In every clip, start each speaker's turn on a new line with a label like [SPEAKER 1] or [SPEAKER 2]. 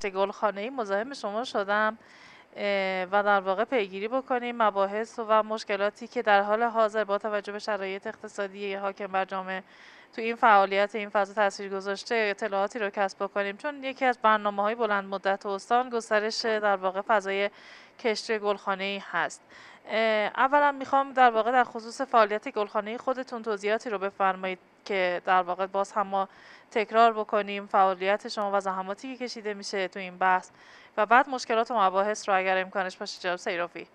[SPEAKER 1] کشت گلخانه‌ای مزاحم شما شدم و در واقع پیگیری بکنیم مباحث و مشکلاتی که در حال حاضر با توجه به شرایط اقتصادی حاکم بر جامعه تو این فعالیت این فضا تاثیر گذاشته، اطلاعاتی رو کسب بکنیم، چون یکی از برنامه‌های بلند مدت استان گسترش در واقع فضای کشت گلخانه‌ای هست. اولا میخوام در واقع در خصوص فعالیت گلخانه‌ای خودتون توضیحاتی رو بفرمایید که در واقع باز هم ما تکرار بکنیم فعالیت شما و زحماتی که کشیده میشه تو این بحث و بعد مشکلات و مباحث رو اگر امکانش باشه جناب سیرافی.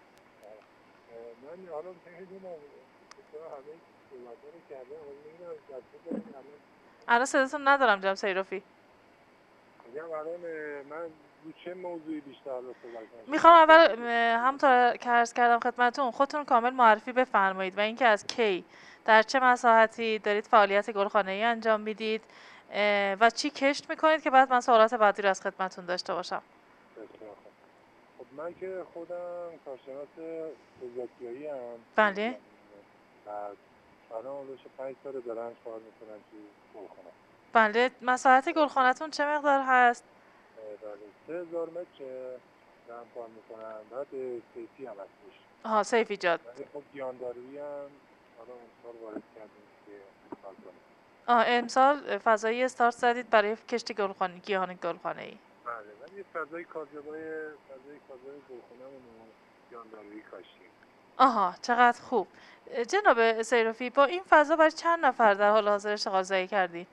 [SPEAKER 2] من حالا نمیدونم چرا همه صحبت‌ها رو کردم ولی نمیدونم دستور
[SPEAKER 1] الان صداتون ندارم جناب سیرافی.
[SPEAKER 2] میگم الان من رو چه موضوعی بیشتر حالا صحبت کنم؟
[SPEAKER 1] میخوام اول همونطور که عرض کردم خدمتتون خودتون کامل معرفی بفرمایید و اینکه از کی در چه مساحتی دارید فعالیت گلخانه‌ای انجام میدید و چی کشت میکنید که بعد من سوالات بعدی رو از خدمتتون داشته باشم.
[SPEAKER 2] بسیار خوب. خب من که خودم کارشناس فیزیکیایی ام.
[SPEAKER 1] بله.
[SPEAKER 2] بعد الان حدود 5 سال دارم کار میکنم تو گلخانه.
[SPEAKER 1] بله، مساحت گلخانه‌تون چه مقدار هست؟
[SPEAKER 2] بله 3000 متر دارم کار میکنم. بعد سیفی هم هستش.
[SPEAKER 1] آها، سیف ایجاد.
[SPEAKER 2] ولی خب گیاندارویی هم حالا امسال وارد کردیم که کار کنیم.
[SPEAKER 1] امسال فضایی استارت زدید برای کشت گیاهان گلخانه‌ای.
[SPEAKER 2] بله من یه فضای کاذبای گلخانه‌مون رو گیاندارویی کاشتیم.
[SPEAKER 1] آها، چقدر خوب. جناب سیرافی، با این فضا برای چند نفر در حال حاضر اشتغال زایی کردین؟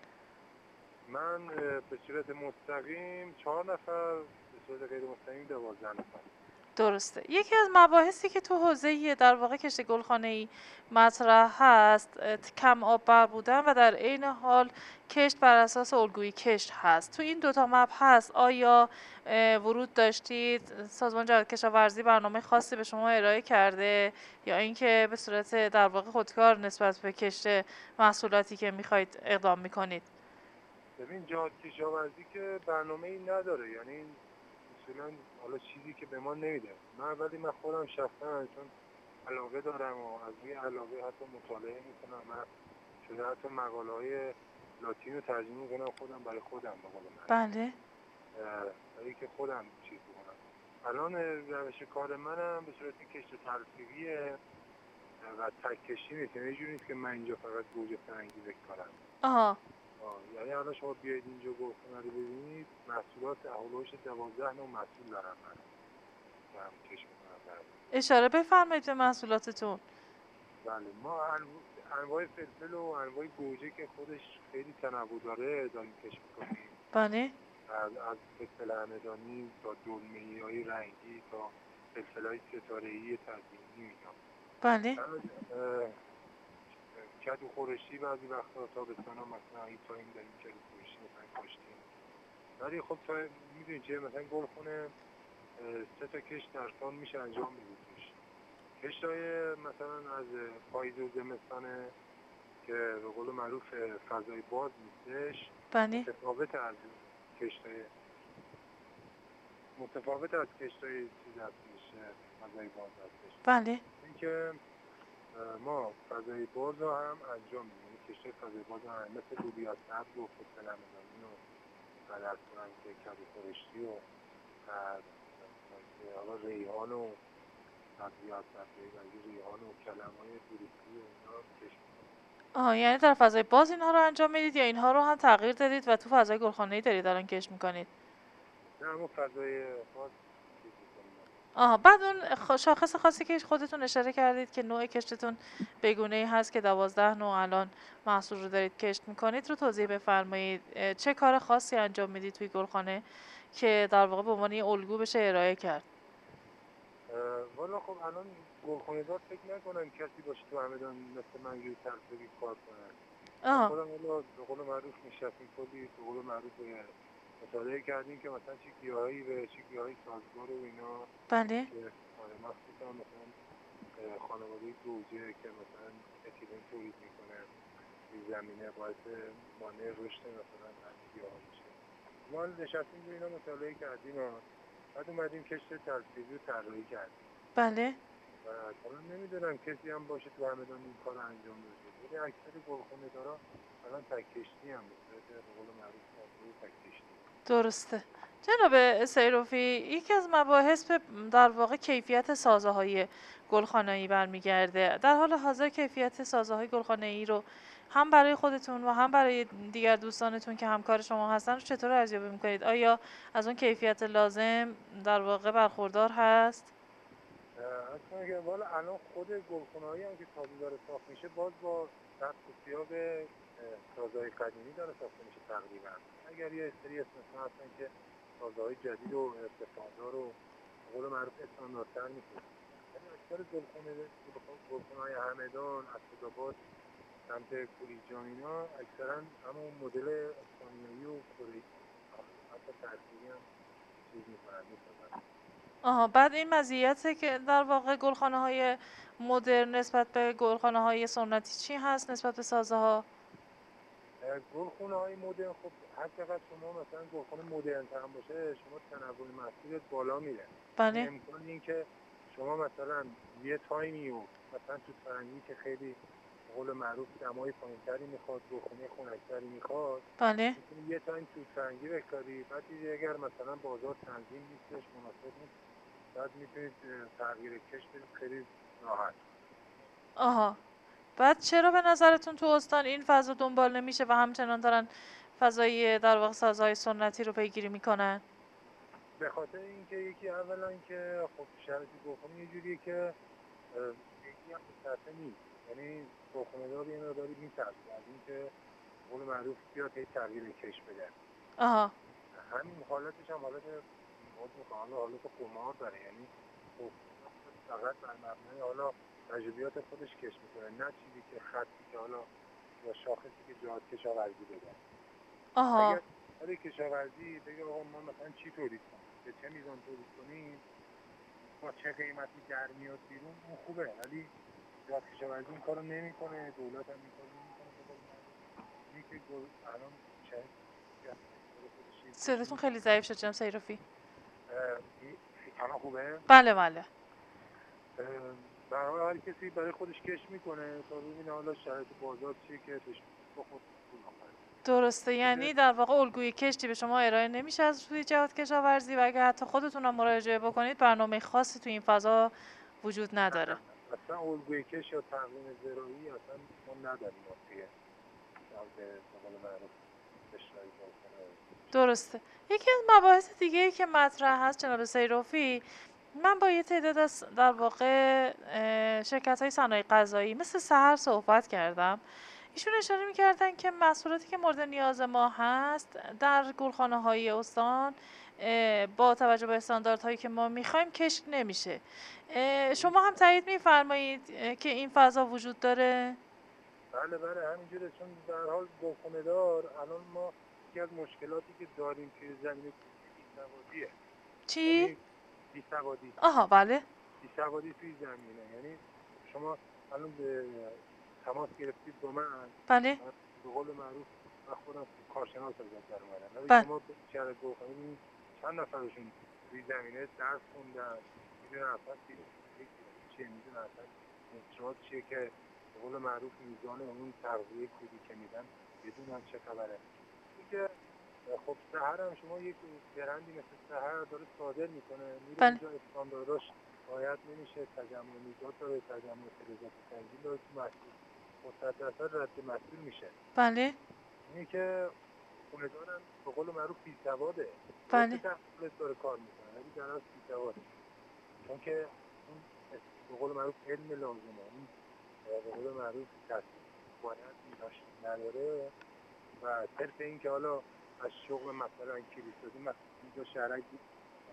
[SPEAKER 2] من به صورت مستقیم 4 نفر، به صورت غیر مستقیم 12 نفر.
[SPEAKER 1] درسته. یکی از مباحثی که تو حوزه در واقع کشت گلخانه‌ای مطرح هست کم آب بر بودن و در عین حال کشت بر اساس الگویی کشت هست. تو این دوتا مبحث آیا ورود داشتید؟ سازمان جهاد کشاورزی برنامه خاصی به شما ارائه کرده یا اینکه به صورت در واقع خودکار نسبت به کشت محصولاتی که میخواید اقدام میکنید؟
[SPEAKER 2] ببین جهاد کشاورزی که برنامه‌ای نداره، یعنی اصولا حالا چیزی که به ما نمیده. ولی من خودم شخصا چون علاقه دارم و از روی علاقه حتی مطالعه میکنم. من شده حتی مقاله‌های لاتین رو ترجمه میکنم خودم برای خودم به قول معروف.
[SPEAKER 1] بله.
[SPEAKER 2] برای که خودم چیز بکنم. الان روش کار منم به صورت کشت تلفیقیه و تک کشتی نیست. یعنی یه جوری نیست که من اینجا فقط گوجه فرنگی بکارم.
[SPEAKER 1] آها.
[SPEAKER 2] یعنی الان شما بیاید اینجا گلخانه رو ببینید محصولات هولوش 12 نوع محصول دارم من دارم کشت میکنم.
[SPEAKER 1] اشاره بفرمایید به محصولاتتون.
[SPEAKER 2] بله ما انواع فلفل و انواع گوجه که خودش خیلی تنوع داره داریم کشت میکنیم.
[SPEAKER 1] بله.
[SPEAKER 2] از فلفل همدانی تا دلمه‌ای رنگی تا فلفل‌های ستاره‌ای تزیینی اینا.
[SPEAKER 1] بله.
[SPEAKER 2] کدو خورشی بعضی وقتا تابستانا مثلا این تایم داریم کدو خورشی مثلا کاشتیم. ولی خب تا میدونی چه مثلا گلخونه 3 تا کشت در سال میشه انجام بدید توش. کشتای مثلا از پاییز و زمستانه که به قول معروف فضای باز نیستش.
[SPEAKER 1] بله.
[SPEAKER 2] متفاوت از کشتای چیز هستش فضای باز هستش.
[SPEAKER 1] بله.
[SPEAKER 2] اینکه ما فضای باز رو هم انجام میدیم. کشتای فضای باز هم مثل لوبیا سبز و فلفل همدانی و عدد کنم که کدو خورشتی و حالا ریحان و سبزیات ریحان و کلم‌های بروکلی و اینا رو کشت می‌کنیم.
[SPEAKER 1] یعنی در فضای باز اینها رو انجام میدید یا اینها رو هم تغییر دادید و تو فضای گلخانه‌ای دارید الان کشت میکنید؟
[SPEAKER 2] نه اما فضای باز چیز
[SPEAKER 1] بعد اون شاخص خاصی که خودتون اشاره کردید که نوع کشتتون بگونه‌ای هست که 12 نوع الان محصول رو دارید کشت میکنید رو توضیح بفرمایید. چه کار خاصی انجام میدید توی گلخانه که در واقع به عنوان الگو بشه ارائه کرد؟
[SPEAKER 2] والا خب الان گلخانه‌دار فکر نکنم کسی باشه تو همدان مثل من یه تلفیقی کار کنن. خودم حالا به قول معروف نشستیم کلی به قول معروف مطالعه کردیم که مثلا چه گیاهایی به چه گیاهایی سازگار و اینا.
[SPEAKER 1] بله.
[SPEAKER 2] که مخصوصا مثلا خانواده گوجه که مثلا اتیلن تولید میکنه این زمینه باعث مانع رشد مثلا از گیاه میشه. ما نشستیم رو اینا مطالعه کردیم و بعد اومدیم کشت تلفیقی رو طراحی کردیم.
[SPEAKER 1] بله.
[SPEAKER 2] و حالا نمیدونم کسی هم باشه تو همدان این کار انجام بده. ولی اکثر گلخانه‌دارا الان تک کشتی هم به صورت به قول معروف تک کشتی.
[SPEAKER 1] درسته. جناب سیروفی، یکی از مباحث به در واقع کیفیت سازه‌های گلخانه‌ای برمیگرده. در حال حاضر کیفیت سازه‌های گلخانه‌ای رو هم برای خودتون و هم برای دیگر دوستانتون که همکار شما هستن رو چطور ارزیابی میکنید؟ آیا از اون کیفیت لازم در واقع برخوردار هست؟
[SPEAKER 2] اصلا که والا الان خود گلخونه‌هایی هم که تازه داره ساخت میشه باز با سبک و سیاق سازهای قدیمی داره ساخته میشه تقریبا. اگر یه سری استثنا هستن که سازهای جدید و ارتفاعدار و به قول معروف استانداردتر میکنن، ولی اکثر گلخونه‌های همدان، اسدآباد، سمت کوریجان اینا اکثرا همون مدل اسپانیایی و کره‌ای، حتی ترکیبی هم چیز میکنن میسازن.
[SPEAKER 1] آها، بعد این مزیت که در واقع گلخانه‌های مدرن نسبت به گلخانه‌های سنتی چی هست نسبت به سازه‌ها؟
[SPEAKER 2] گلخونه‌های مدرن خب هر چقدر شما مثلا گلخونه مدرن تر باشه شما تنوع محصولت بالا میره.
[SPEAKER 1] بله.
[SPEAKER 2] امکان این که شما مثلا یه تایمی و مثلا تو فرنگی که خیلی به قول معروف دمای پایینتری میخواد، گلخونه خنک‌تری میخواد،
[SPEAKER 1] بله.
[SPEAKER 2] میتونی یه تایم تو فرنگی بکاری، بعد اگر مثلا بازار تنظیم نیستش، مناسب نیست، بعد میتونید تغییر کش بدید خیلی راحت.
[SPEAKER 1] آها، بعد چرا به نظرتون تو استان این فضا دنبال نمیشه و همچنان دارن فضای در واقع سازهای سنتی رو پیگیری میکنن؟
[SPEAKER 2] به خاطر اینکه یکی اولا که خب شرایط گلخونه یه جوریه که یکی هم به صرفه نیست، یعنی گلخونه‌دار یه مقداری میترسه از اینکه قول معروف بیاد هی تغییر کش بده.
[SPEAKER 1] آها.
[SPEAKER 2] همین حالتش هم حالت حالت قمار داره، یعنی خب فقط بر مبنای حالا تجربیات خودش کش میکنه، نه چیزی که خطی که حالا یا شاخصی که جهات کشاورزی بده.
[SPEAKER 1] آها.
[SPEAKER 2] اگر برای کشاورزی بگه آقا ما مثلا چی تولید کنیم، به چه میزان تولید کنیم، با چه قیمتی در میاد بیرون، اون خوبه، ولی جهات کشاورزی این کارو نمیکنه، دولت هم این کارو نمیکنه. اینی که الان شاید
[SPEAKER 1] صداتون خیلی ضعیف شد جناب سیروفی.
[SPEAKER 2] الان خوبه؟
[SPEAKER 1] بله بله.
[SPEAKER 2] برای هر کسی برای خودش کش میکنه تا ببینه حالا شرایط بازار چیه که بهش بخود پول آخره.
[SPEAKER 1] درسته، یعنی در واقع الگوی کشتی به شما ارائه نمیشه از سوی جهات کشاورزی و اگر حتی خودتون هم مراجعه بکنید برنامه خاصی تو این فضا وجود نداره.
[SPEAKER 2] اصلا الگوی کش یا تقویم زراعی اصلا ما نداریم توی به قول معروف اشتراکی کنه.
[SPEAKER 1] درسته. یکی از مباحث دیگه‌ای که مطرح هست جناب سیروفی، من با یه تعداد از در واقع شرکت‌های صنایع غذایی مثل سحر صحبت کردم. ایشون اشاره می‌کردن که محصولاتی که مورد نیاز ما هست در گلخانه‌های استان با توجه به استانداردهایی که ما می‌خوایم کشف نمیشه. شما هم تایید می‌فرمایید که این فضا وجود داره؟
[SPEAKER 2] بله همینجوره، چون در حال گلخونه‌دار الان ما یکی از مشکلاتی که داریم که زمین بیسوادیه.
[SPEAKER 1] چی؟
[SPEAKER 2] یعنی بیسوادی.
[SPEAKER 1] آها بله.
[SPEAKER 2] بیسوادی توی زمینه، یعنی شما الان به تماس گرفتید با من،
[SPEAKER 1] بله.
[SPEAKER 2] به قول معروف من خودم کارشناس ازت در اومدم، ولی
[SPEAKER 1] بله.
[SPEAKER 2] شما به شهر گلخانه چند نفرشون توی زمینه درس خوندن، میدونن اصلا چیه، میدونن اصلا انتشارات چیه که به قول معروف میزان اون تغذیه کودی که میدن بدونن چه خبره. دیگه خب سحر هم شما یک برندی مثل سحر داره صادر میکنه، میره اونجا استاندارداش رعایت نمیشه، تجمع میزان داره، تجمع فلزات سنگین داره، تو محصول 100% رد محصول میشه.
[SPEAKER 1] بله.
[SPEAKER 2] اینی که خونه دارن به قول معروف بیسواده.
[SPEAKER 1] بله.
[SPEAKER 2] درسته داره کار میکنه ولی در از بیسواده، چون که اون به قول معروف علم لازمه، اون به قول معروف تصمیم باید نداره و صرف این که حالا از شغل مثلا کلیسازی مثلا اینجا شهرک بود،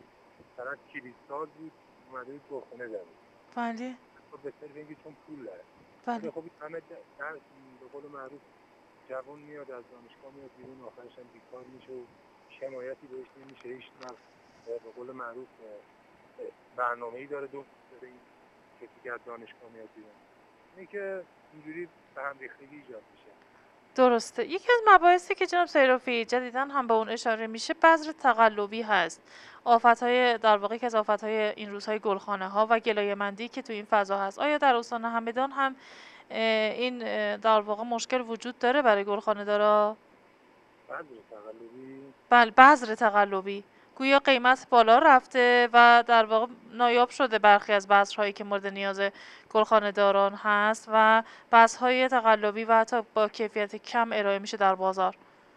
[SPEAKER 2] طرف کلیساز بود اومده بود گلخونه داره.
[SPEAKER 1] بله.
[SPEAKER 2] خب به صرف اینکه چون پول داره.
[SPEAKER 1] بله.
[SPEAKER 2] خب همه درس به قول معروف جوان میاد از دانشگاه میاد بیرون، آخرش هم بیکار میشه و شمایتی بهش نمیشه، هیچ وقت به قول معروف برنامه‌ای داره دو داره این کسی که از دانشگاه میاد بیرون. اینه که اینجوری به هم ریختگی ایجاد میشه.
[SPEAKER 1] درسته. یکی از مباحثی که جناب سیروفی جدیداً هم به اون اشاره میشه بذر تقلبی هست. آفت‌های در واقع که از آفت‌های این روزهای گلخانه‌ها و گلایه‌مندی که تو این فضا هست. آیا در استان همدان هم این در واقع مشکل وجود داره برای گلخانه‌دارا؟
[SPEAKER 2] بذر تقلبی؟
[SPEAKER 1] بله، بذر تقلبی. گویا قیمت بالا رفته و در واقع نایاب شده برخی از بذرهایی که مورد نیاز گلخانه داران هست و بذرهای تقلبی و حتی با کیفیت کم ارائه میشه در بازار.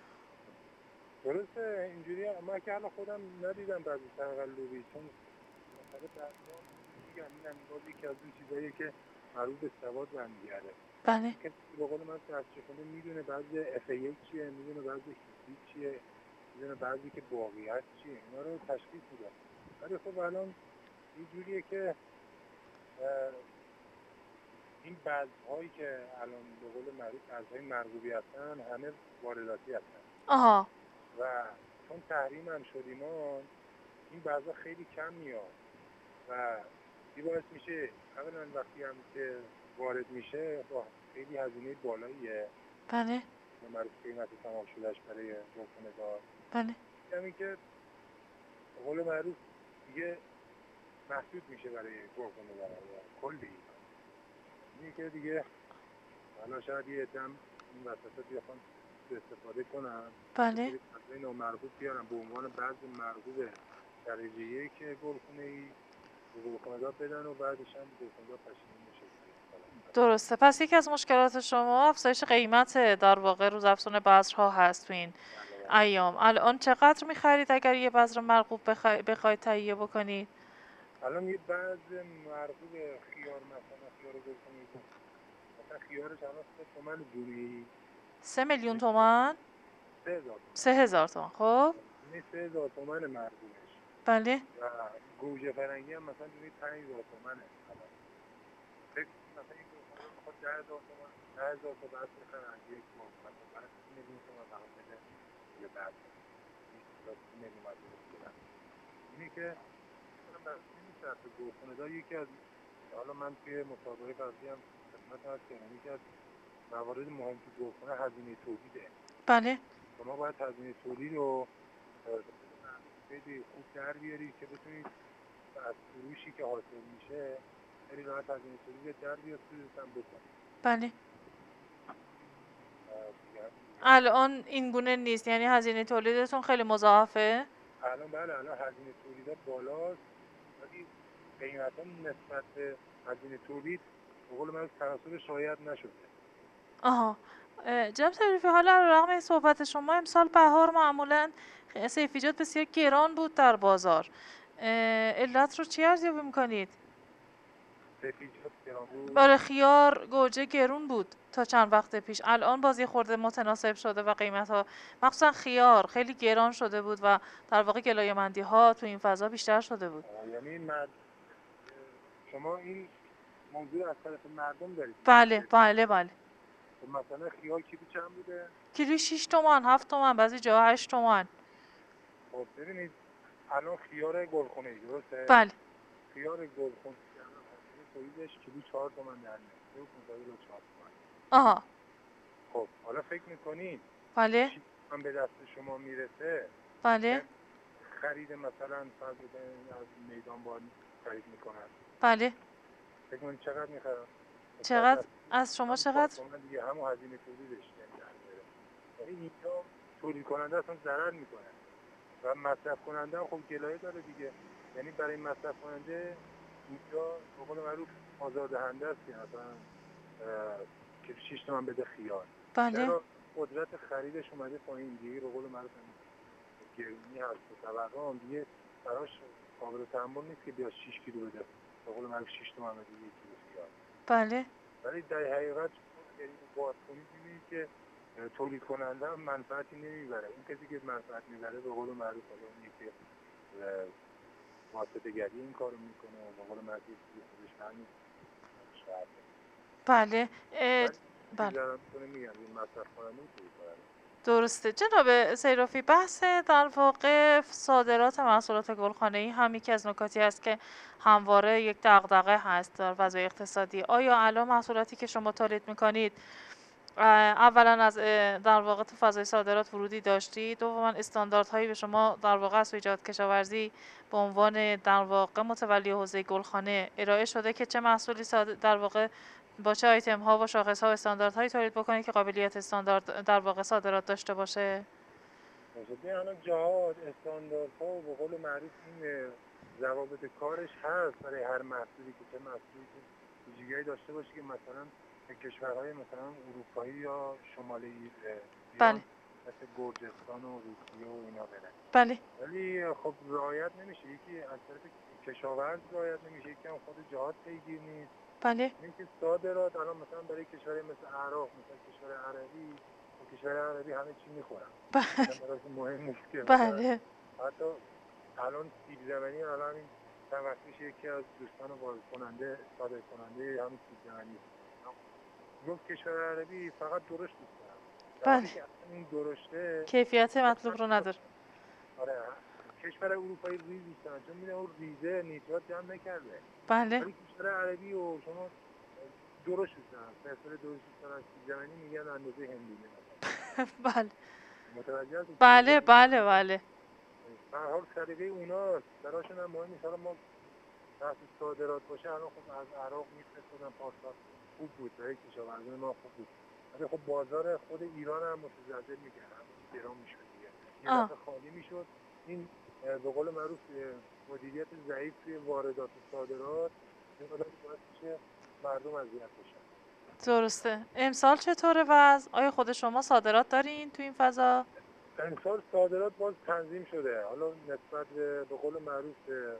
[SPEAKER 2] درسته اینجوری من که الان خودم ندیدم بعضی تقلبی، چون مثلا درمان میگم این باز یکی از اون چیزاییه که مربوط به سواد برمیگرده.
[SPEAKER 1] بله
[SPEAKER 2] که به قول من درسچه خونده میدونه بعضی FA1 چیه، میدونه بعضی هیچی چیه، میدونه بعضی که باقیت چیه، اینا رو تشخیص میده. ولی خب الان این جوریه که این بذرهایی که الان به قول معروف بذرهای مرغوبی هستن همه وارداتی هستن.
[SPEAKER 1] آها
[SPEAKER 2] و چون تحریم هم شد ایمان، این بذرها خیلی کم میاد و این باعث میشه اولا وقتی هم که وارد میشه با خیلی هزینه بالاییه،
[SPEAKER 1] بله
[SPEAKER 2] معروف قیمت تمام شدهش برای گلخانه‌دار.
[SPEAKER 1] بله
[SPEAKER 2] همین که به قول معروف دیگه محدود میشه برای گلخانه‌دار کلی. اینی که دیگه حالا شاید یه دم این وسطا بیان استفاده کنن،
[SPEAKER 1] بله
[SPEAKER 2] این نامرغوب بیارن به عنوان بعض مرغوب درجه یک گلخانه‌ای به گلخانه‌دار بدن و بعدش هم گلخانه‌دار پشیمون میشه.
[SPEAKER 1] درسته. پس یکی از مشکلات شما افزایش قیمت در واقع روزافزون بذرها هست تو این ایام. الان چقدر میخرید اگر یه بذر مرغوب بخواید تهیه بکنید؟
[SPEAKER 2] الان یه بعض مرغوب خیار مثلا خیار گلخانه‌ای مثلا خیارش الان 3 تومن دونی.
[SPEAKER 1] 3 میلیون تومان؟
[SPEAKER 2] 3000
[SPEAKER 1] تومان. خب
[SPEAKER 2] این 3000 تومن مرغوبش.
[SPEAKER 1] بله
[SPEAKER 2] و گوجه فرنگی هم مثلا دونی 5000 تومنه. فکر مثلا این گلخانه بخواد 10000 تومن 10000 تا بعد بخرن یک ماه مثلا بعد میلیون تومن فقط بده یه بعد 20 میلیون تومن. اینی که مثلا بس نمیشه گلخانه دار یکی از حالا من توی مسابقه قبلی هم خدمت عرض کردم یکی از موارد مهم تو گلخانه هزینه تولیده.
[SPEAKER 1] بله
[SPEAKER 2] شما باید هزینه تولید رو خیلی خوب در بیاری که بتونید از فروشی که حاصل میشه خیلی راحت هزینه تولید در بیاد سودتون بکنید.
[SPEAKER 1] بله الان این گونه نیست، یعنی هزینه تولیدتون خیلی مضاعفه؟
[SPEAKER 2] الان بله الان هزینه تولید بالاست ولی قیمت ها نسبت به هزینه تولید به قول من تناسب شاید نشده.
[SPEAKER 1] آها جناب صریفی، حالا رغم صحبت شما امسال بهار معمولا سیفیجات بسیار گران بود در بازار. علت رو چی ارزیابی میکنید؟
[SPEAKER 2] سیفیجات گران بود؟
[SPEAKER 1] برای خیار گوجه گرون بود تا چند وقت پیش، الان باز یه خورده متناسب شده و قیمت ها مخصوصا خیار خیلی گران شده بود و در واقع گلایه‌مندی ها تو این فضا بیشتر شده بود.
[SPEAKER 2] یعنی شما این موضوع از طرف مردم دارید؟
[SPEAKER 1] بله بله بله.
[SPEAKER 2] مثلا خیار کیلو چند بوده؟
[SPEAKER 1] کیلو 6 تومان 7 تومان بعضی جا 8 تومان.
[SPEAKER 2] خب ببینید الان خیار گلخانه‌ای درسته؟
[SPEAKER 1] بله
[SPEAKER 2] خیار گلخانه‌ای الان تولیدش کیلو 4 تومن در میاد. 4 تومن.
[SPEAKER 1] آها
[SPEAKER 2] خب حالا فکر میکنید
[SPEAKER 1] بله
[SPEAKER 2] من به دست شما میرسه
[SPEAKER 1] بله
[SPEAKER 2] خرید مثلا فرض بزنید از میدان بار خرید میکنن،
[SPEAKER 1] بله
[SPEAKER 2] فکر کنید چقدر میخرن؟
[SPEAKER 1] چقدر از شما چقدر؟
[SPEAKER 2] دیگه همون هزینه تولیدش یعنی اینجا تولید کننده اصلا ضرر میکنه و مصرف کننده هم خب گلایه داره دیگه. یعنی برای مصرف کننده اینجا به قول معروف آزاردهنده است که مثلا که 6 تومن بده خیار.
[SPEAKER 1] بله
[SPEAKER 2] چرا قدرت خریدش اومده پایین دیگه، به قول معروف گرونی هست و تورم دیگه براش قابل تحمل نیست که بیاد 6 کیلو بده، به قول معروف 6 تومن بده 1 کیلو خیار.
[SPEAKER 1] بله
[SPEAKER 2] ولی در حقیقت یعنی باز کنید می‌بینید که تولید کننده هم منفعتی نمیبره. اون کسی که منفعت میبره به قول معروف اونی که واسطه‌گری این کارو میکنه و به قول معروف خودش همین شاید
[SPEAKER 1] بله
[SPEAKER 2] بله میگم این مصرف کننده تولید کننده.
[SPEAKER 1] درسته. جناب صیرفی، بحث در واقع صادرات محصولات گلخانه‌ای هم یکی از نکاتی است که همواره یک دغدغه هست در فضای اقتصادی. آیا الان محصولاتی که شما تولید میکنید اولا از در واقع تو فضای صادرات ورودی داشتید، دوما استانداردهایی به شما در واقع از ایجاد کشاورزی به عنوان در واقع متولی حوزه گلخانه ارائه شده که چه محصولی در واقع با چه آیتم ها و شاخص ها و استانداردهایی تولید بکنید که قابلیت استاندارد در واقع صادرات داشته باشه؟
[SPEAKER 2] شده حالا جهات استانداردها و به قول معروف این ضوابط کارش هست برای هر محصولی که چه محصولی که ویژگی‌هایی داشته باشه که مثلا به کشورهای مثلا اروپایی یا شمالی
[SPEAKER 1] بله
[SPEAKER 2] ایران مثل گرجستان و روسیه و اینا برن.
[SPEAKER 1] بله
[SPEAKER 2] ولی خب رعایت نمیشه، یکی از طرف کشاورز رعایت نمیشه، یکی هم خود جهات پیگیر نیست.
[SPEAKER 1] بله
[SPEAKER 2] اینه که صادرات الان مثلا برای کشورهای مثل عراق، مثلا کشور عربی و کشور عربی همه چی میخورن،
[SPEAKER 1] بله
[SPEAKER 2] مثلا براشون مهم نیست که مثلا
[SPEAKER 1] بله
[SPEAKER 2] حتی الان سیب زمینی الان این چند وقت پیش یکی از دوستان وارد کننده صادر کننده همین سیب زمینی گفت کشور عربی فقط درشت دوست دارن، در حالی
[SPEAKER 1] بله
[SPEAKER 2] که اصلا این درشته
[SPEAKER 1] کیفیت مطلوب رو نداره.
[SPEAKER 2] آره کشور اروپایی ریز دوست دارن چون میدونن اون ریزه نیترات جمع نکرده،
[SPEAKER 1] بله
[SPEAKER 2] ولی کشور عربی و شما درشت دوست دارن، فلفل درشت دوست دارن، سیب زمینی میگن اندازه هندونه مثلا.
[SPEAKER 1] بله
[SPEAKER 2] متوجه هستی؟
[SPEAKER 1] بله بله بله
[SPEAKER 2] به هر حال سلیقه اوناست، براشون هم مهم نیست. حالا ما بحث صادرات باشه الان خب از عراق میفرستادن پارسال خوب بود، برای کشاورزان ما خوب بود، ولی خب بازار خود ایران هم متزلزل میکرد، گران میشد دیگه، یه دفعه خالی میشد. این به قول معروف مدیریت ضعیف توی واردات و صادرات این باعث میشه مردم اذیت بشن.
[SPEAKER 1] درسته. امسال چطوره وضع؟ آیا خود شما صادرات دارین تو این فضا؟
[SPEAKER 2] امسال صادرات باز تنظیم شده، حالا نسبت به قول معروف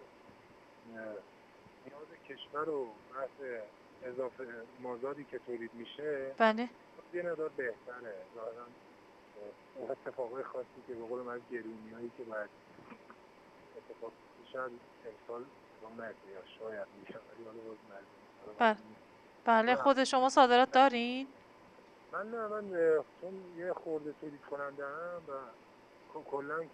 [SPEAKER 2] نیاز کشور و بحث اضافه مازادی که تولید میشه
[SPEAKER 1] بله
[SPEAKER 2] یه مقدار بهتره، ظاهرا اون اتفاقای خاصی که به قول معروف گرونیایی که باید اتفاق شاید امسال اتفاق نیفته یا شاید میشه، ولی حالا باز
[SPEAKER 1] بله بله خود شما صادرات دارین؟
[SPEAKER 2] من چون یه خورده تولید کننده هم و کلا به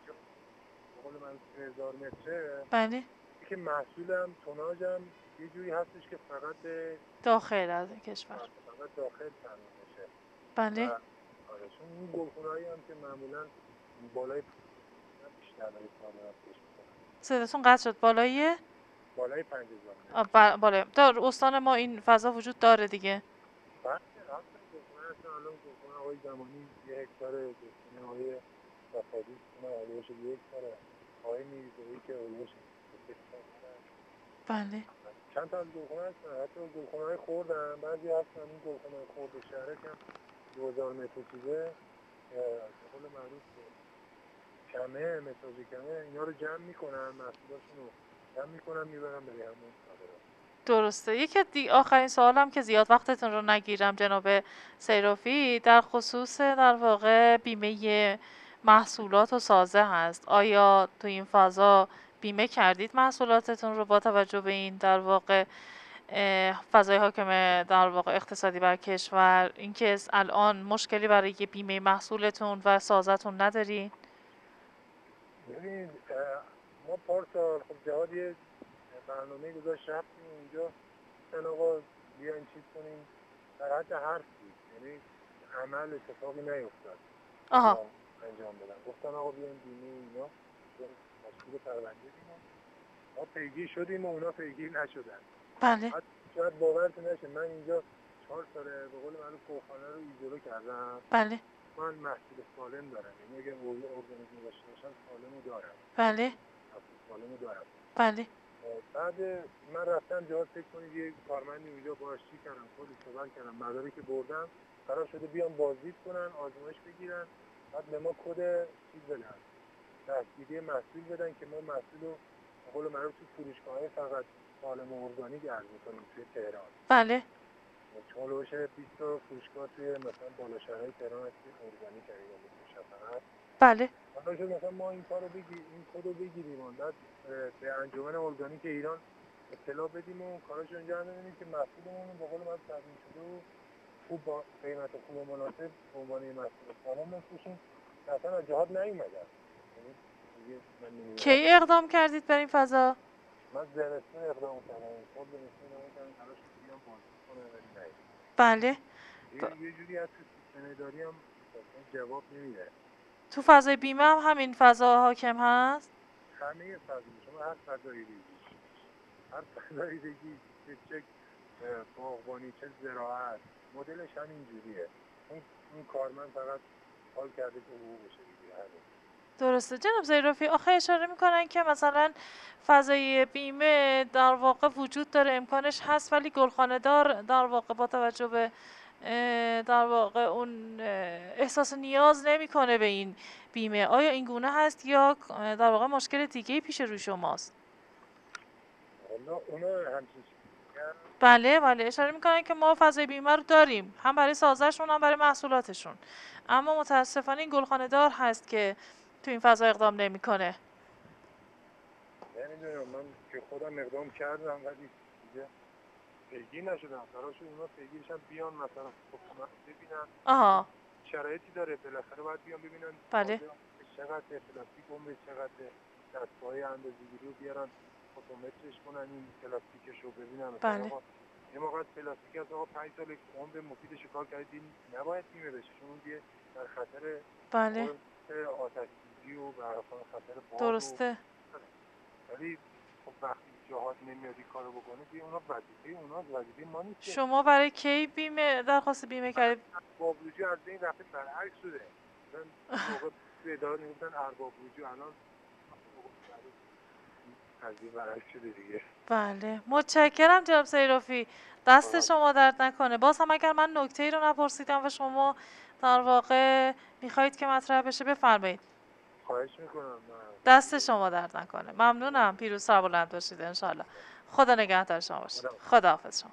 [SPEAKER 2] قول من 3000 متره
[SPEAKER 1] بله
[SPEAKER 2] که محصولم توناژم یه جوری هستش که فقط به
[SPEAKER 1] داخل از این کشور.
[SPEAKER 2] فقط داخل تامین میشه.
[SPEAKER 1] بله
[SPEAKER 2] آره چون این گلخونه‌هایی هم که معمولا بالای بیشتر برای صادرات پیش می‌کنن.
[SPEAKER 1] صداتون قطع شد. بالای
[SPEAKER 2] 5000
[SPEAKER 1] بالای در استان ما این فضا وجود داره دیگه.
[SPEAKER 2] بعد هستن گلخونه هستن، الان گلخونه آقای زمانی 1 هکتار، گلخونه آقای صفادی هلوش 1 هکتاره، آقای میرزایی که هلوش 2 هکتار.
[SPEAKER 1] بله
[SPEAKER 2] چند تا از گلخونه هستن، حتی گلخونه‌های خوردن، بعضی هستن این گلخونه خورد شهرک هم 2000 متر چیزه به قول معروف کمه متراژ کمه، اینا رو جمع میکنن، محصولاشون رو جمع میکنن میبرن برای همون صادرات.
[SPEAKER 1] درسته. یکی آخرین سوالم که زیاد وقتتون رو نگیرم جناب صیرفی، در خصوص در واقع بیمه محصولات و سازه هست. آیا تو این فضا بیمه کردید محصولاتتون رو با توجه به این در واقع فضای حاکم در واقع اقتصادی بر کشور، اینکه الان مشکلی برای بیمه محصولتون و سازتون ندارین؟
[SPEAKER 2] ببینید ما پارسال خب جهاد یه برنامه گذاشت رفتیم اونجا گفتن آقا بیاین چیز کنیم، در حد حرف بود، یعنی عمل اتفاقی نیفتاد انجام بدن. گفتن آقا بیاین بیمه اینا مشکل پرونده بیمه، ما پیگیر شدیم و اونا پیگیر نشدن.
[SPEAKER 1] بله
[SPEAKER 2] شاید باورتون نشه من اینجا 4 ساله به قول معروف کوخانه رو ایزوله کردم.
[SPEAKER 1] بله
[SPEAKER 2] من محصول سالم دارم، یعنی اگه ارگانیسم داشته باشم سالمو دارم.
[SPEAKER 1] بله
[SPEAKER 2] محصول سالمو دارم.
[SPEAKER 1] بله
[SPEAKER 2] بعد من رفتم جهاد، فکر کنید یه کارمندی اونجا باهاش چی کردم، کلی صحبت کردم، مداری که بردم قرار شده بیان بازدید کنن، آزمایش بگیرن، بعد به ما کد چیز بدن، تحصیلی محصول بدن که ما محصول رو به قول معروف تو فروشگاه‌های فقط سالم و ارگانیک عرضه می‌کنیم توی تهران.
[SPEAKER 1] بله
[SPEAKER 2] چون لوش 20 تا فروشگاه توی مثلا بالا شهرهای تهران هست که ارگانیک خریدن می‌فروشن فقط.
[SPEAKER 1] بله
[SPEAKER 2] حالا شد مثلا ما این کارو این کدو بگیریم و بعد به انجمن ارگانیک ایران اطلاع بدیم و کاراشو انجام بدیم که محصولمون به قول من تضمین شده و خوب با قیمت خوب و مناسب به عنوان محصول سالم بفروشیم که اصلا از جهات نیومدن.
[SPEAKER 1] کی اقدام کردید بر این فضا؟
[SPEAKER 2] من زمستون اقدام کردم، خود زمستون اقدام کردم قرار شد بیام بازدید کنم ولی نه.
[SPEAKER 1] بله
[SPEAKER 2] یه جوری از سیستم اداری هم جواب نمیده.
[SPEAKER 1] تو فضای بیمه هم همین فضا حاکم هست؟
[SPEAKER 2] همه فضایی، شما هر فضایی بگید، هر فضایی بگید، چه باغبانی چه زراعت، مدلش همین جوریه. اون کارمند فقط حال کرده که حقوقش بگیره. همین.
[SPEAKER 1] درسته جناب زیرافی. آخه اشاره میکنن که مثلا فضای بیمه در واقع وجود داره، امکانش هست، ولی گلخانه دار در واقع با توجه به در واقع اون احساس نیاز نمیکنه به این بیمه. آیا این گونه هست یا در واقع مشکل دیگه پیش روی شماست؟
[SPEAKER 2] اونا همچین چیزی میگن.
[SPEAKER 1] بله بله، اشاره میکنن که ما فضای بیمه رو داریم، هم برای سازشون هم برای محصولاتشون، اما متاسفانه این گلخانه دار هست که تو این فضا اقدام نمیکنه.
[SPEAKER 2] نمیدونم، من که خودم اقدام کردم ولی دیگه پیگیر نشدم. قرارشون اونا پیگیرشن بیان مثلا حکومت ببینن
[SPEAKER 1] آها.
[SPEAKER 2] شرایطی داره، بالاخره باید بیان ببینن
[SPEAKER 1] بله.
[SPEAKER 2] چقدر پلاستیک عمرش چقدر، دستگاه اندازه‌گیری رو بیارن اتومترش کنن این پلاستیکش رو ببینن.
[SPEAKER 1] بله.
[SPEAKER 2] یه موقع پلاستیک از آقا 5 سال عمر مفیدش کار کردین نباید بیمه بشه، چون اون دیگه در خطر
[SPEAKER 1] بله.
[SPEAKER 2] آتش‌سوزی و در خطر باد
[SPEAKER 1] درسته.
[SPEAKER 2] ولی خب وقتی جهات نمیاد این کارو بکنه دیگه اونا وظیفه اوناست، وظیفه ما نیست.
[SPEAKER 1] شما برای کی بیمه درخواست بیمه کردید؟
[SPEAKER 2] ارباب رجوع از این رفته برعکس شده. مثلا موقع به اداره میگفتن ارباب رجوع، الان قضیه برعکس شده دیگه.
[SPEAKER 1] بله متشکرم جناب سیرافی، دست شما درد نکنه. باز هم اگر من نکته‌ای رو نپرسیدم و شما در واقع میخواهید که مطرح بشه بفرمایید.
[SPEAKER 2] خواهش میکنم.
[SPEAKER 1] دست شما درد نکنه. ممنونم. پیروز سربلند باشید انشالله. خدا نگهدار شما باشه. خداحافظ شما.